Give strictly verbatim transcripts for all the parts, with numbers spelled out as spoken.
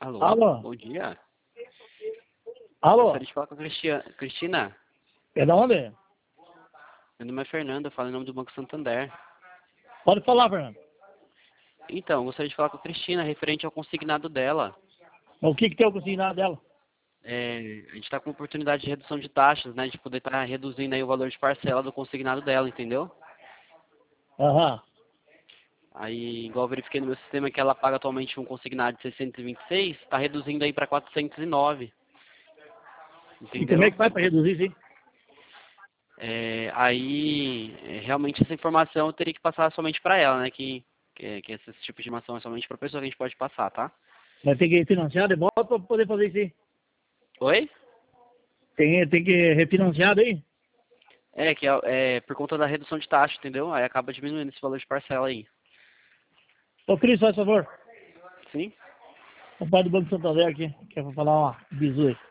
Alô, Alô? bom dia. Alô? Gostaria de falar com a Cristia- Cristina. É da onde? Meu nome é Fernando, eu falo em nome do Banco Santander. Pode falar, Fernando. Então, gostaria de falar com a Cristina, referente ao consignado dela. O que que tem o consignado dela? É, a gente está com oportunidade de redução de taxas, né? De poder estar reduzindo aí o valor de parcela do consignado dela, entendeu? Aham. Aí, igual eu verifiquei no meu sistema que ela paga atualmente um consignado de seiscentos e vinte e seis, está reduzindo aí para quatrocentos e nove. E como é Entendeu? que faz para reduzir, sim? É, aí, é, realmente essa informação eu teria que passar somente para ela, né? Que, que, que esse tipo de informação é somente para a pessoa que a gente pode passar, tá? Vai ter que financiar de volta para poder fazer isso aí. Oi? Tem, tem que refinanciar daí? É, que é, é por conta da redução de taxa, entendeu? Aí acaba diminuindo esse valor de parcela aí. Ô, Cris, faz favor. Sim? O pai do Banco Santander aqui, quer falar uma bizu aí.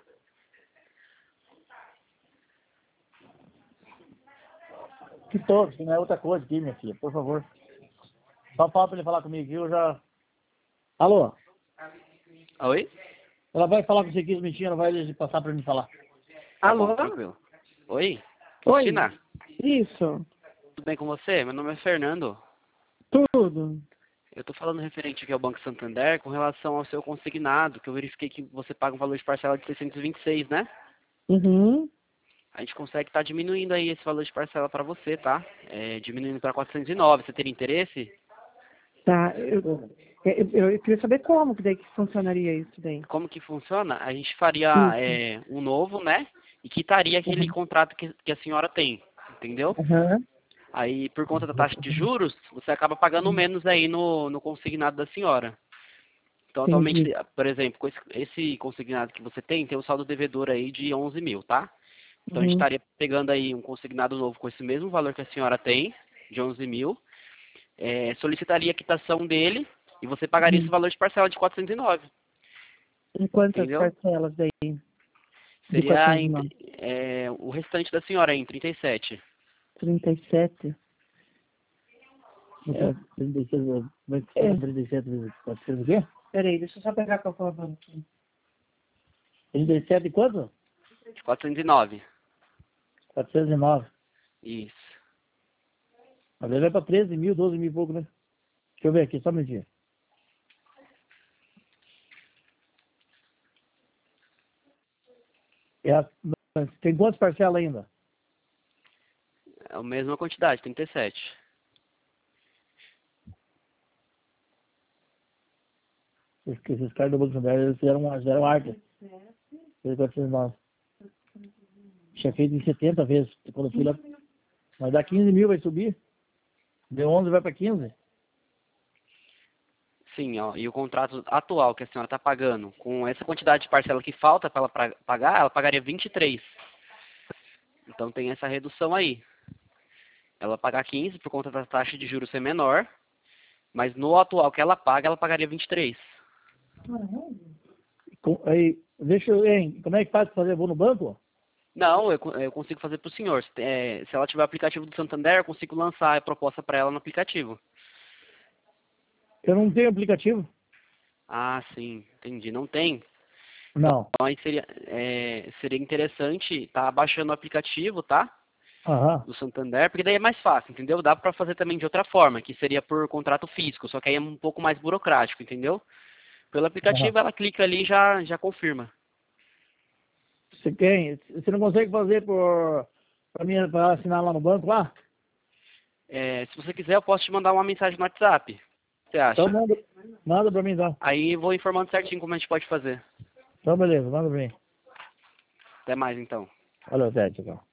Que todos, que não é outra coisa aqui, minha filha, por favor. Só fala para ele falar comigo aqui, eu já... Alô? Oi? Ela vai falar com você aqui, mentira, ela vai passar para mim falar. Tá bom, Alô? tranquilo. Oi? Oi? Cristina, Isso. tudo bem com você? Meu nome é Fernando. Tudo. Eu tô falando referente aqui ao Banco Santander com relação ao seu consignado, que eu verifiquei que você paga um valor de parcela de seiscentos e vinte e seis, né? Uhum. A gente consegue estar diminuindo aí esse valor de parcela para você, tá? É, diminuindo para quatrocentos e nove. Você teria interesse? Tá. Eu, eu, eu queria saber como que daí que funcionaria isso daí. Como que funciona? A gente faria Isso. é, um novo, né? E quitaria aquele Uhum. contrato que, que a senhora tem, entendeu? Aham. Aí, por conta da taxa de juros, você acaba pagando menos aí no, no consignado da senhora. Então, atualmente, Entendi. por exemplo, com esse, esse consignado que você tem, tem um saldo devedor aí de onze mil, tá? Então, a gente Uhum. estaria pegando aí um consignado novo com esse mesmo valor que a senhora tem, de onze mil, é, solicitaria a quitação dele e você pagaria esse Uhum. valor de parcela de quatrocentos e nove, Em quantas entendeu? parcelas daí? De Seria quatrocentos e em- nove? é, o restante da senhora em trinta e sete. trinta e sete? Então, trinta e sete, vai É. ser trinta e sete vezes quatrocentos o quê? Peraí, deixa eu só pegar a calculadora aqui. trinta e sete e quanto? De quatrocentos e nove. quatrocentos e nove. Isso. Às vezes vai para treze mil, doze mil e pouco, né? Deixa eu ver aqui, só um minutinho. É a- Tem quantas parcelas ainda? É a mesma quantidade, trinta e sete. Esses, esses caras do Banco Santander, eles fizeram, uma- fizeram arte. Fez quatrocentos e nove. Tinha feito em setenta vezes. Quando eu fui lá, vai dar quinze mil, vai subir. Deu onze, vai para quinze. Sim, ó, e o contrato atual que a senhora está pagando, com essa quantidade de parcela que falta para ela pra- pagar, ela pagaria vinte e três. Então tem essa redução aí. Ela pagar quinze por conta da taxa de juros ser menor, mas no atual que ela paga, ela pagaria vinte e três. Com- Aí, deixa eu, hein, como é que faz para fazer? Eu vou no banco? Não, eu, co- eu consigo fazer para o senhor. Se, é, se ela tiver o aplicativo do Santander, eu consigo lançar a proposta para ela no aplicativo. Eu não tenho aplicativo. Ah, sim, entendi. Não tem? Não. Então aí seria, é, seria interessante estar baixando o aplicativo, tá? Aham. Do Santander, porque daí é mais fácil, entendeu? Dá para fazer também de outra forma, que seria por contrato físico, só que aí é um pouco mais burocrático, entendeu? Pelo Aham. aplicativo ela clica ali e já, já confirma. Você quer, você não consegue fazer por, para mim, para assinar lá no banco lá? É, se você quiser, eu posso te mandar uma mensagem no WhatsApp. O que você Então acha? manda, manda para mim então. Aí eu vou informando certinho como a gente pode fazer. Então beleza, manda para mim. Até mais então. Valeu, Zé, tchau.